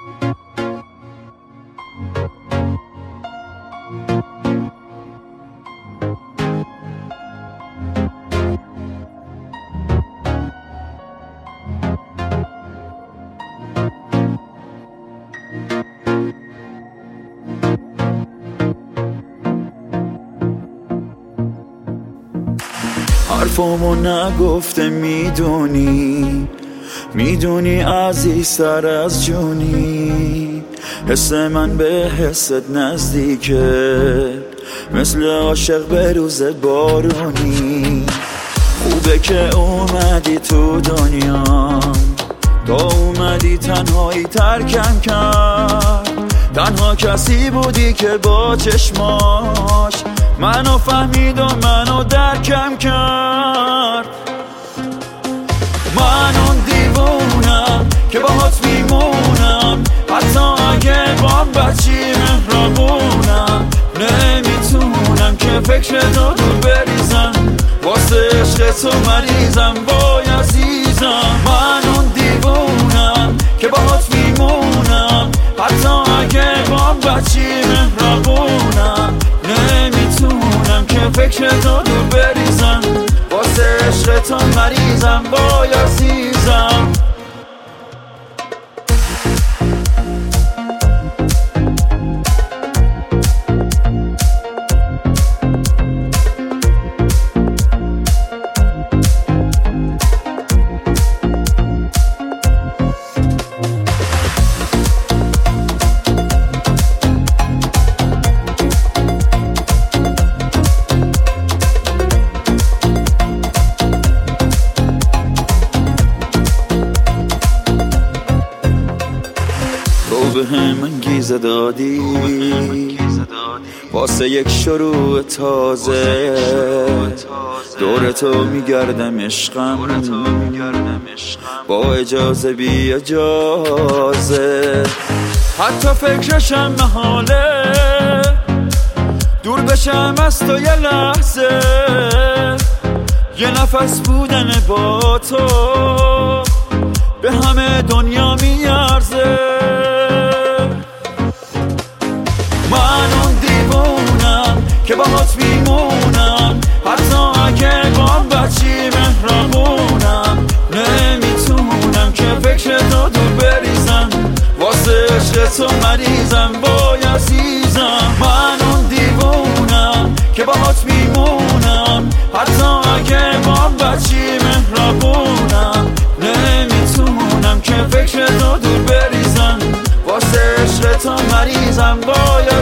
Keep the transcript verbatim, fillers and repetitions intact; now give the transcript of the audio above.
حرفمو نگفته میدونی، میدونی عزیزتر از جونی. حس من به حست نزدیکه، مثل عاشق به روز بارونی. خوبه که اومدی تو دنیا، تا اومدی تنهایی ترکم کرد. تنها کسی بودی که با چشماش منو فهمید و منو درکم کرد. من اون دیوونم که باهات میمونم، حتی اگه بام بچی مهربونم. نمیتونم که فکر تو دور بریزم، واسه عشق تو مریضم وای عزیزم. من اون دیوونم که باهات میمونم، حتی اگه بام بچی مهربونم. نمیتونم که فکر تو دور بریزم، واسه عشق تو مریضم وای عزیزم. به هم انگیزه دادی واسه یک شروع تازه. دور تو میگردم عشقم، با اجازه بی اجازه. حتی فکرشم محاله، دور بشم از تو یه لحظه. یه نفس بودن با تو به همه دنیا میارزه. من اون دیوونم که باهات میمونم، حتی اگه بام بچی مهربونم. نمیتونم که فکر تو دور بریزم، واسه عشق تو مریضم وای عزیزم. من اون دیوونم که باهات میمونم، حتی اگه بام بچی مهربونم. نمیتونم که فکر تو دور بریزم، واسه عشق تو مریضم وای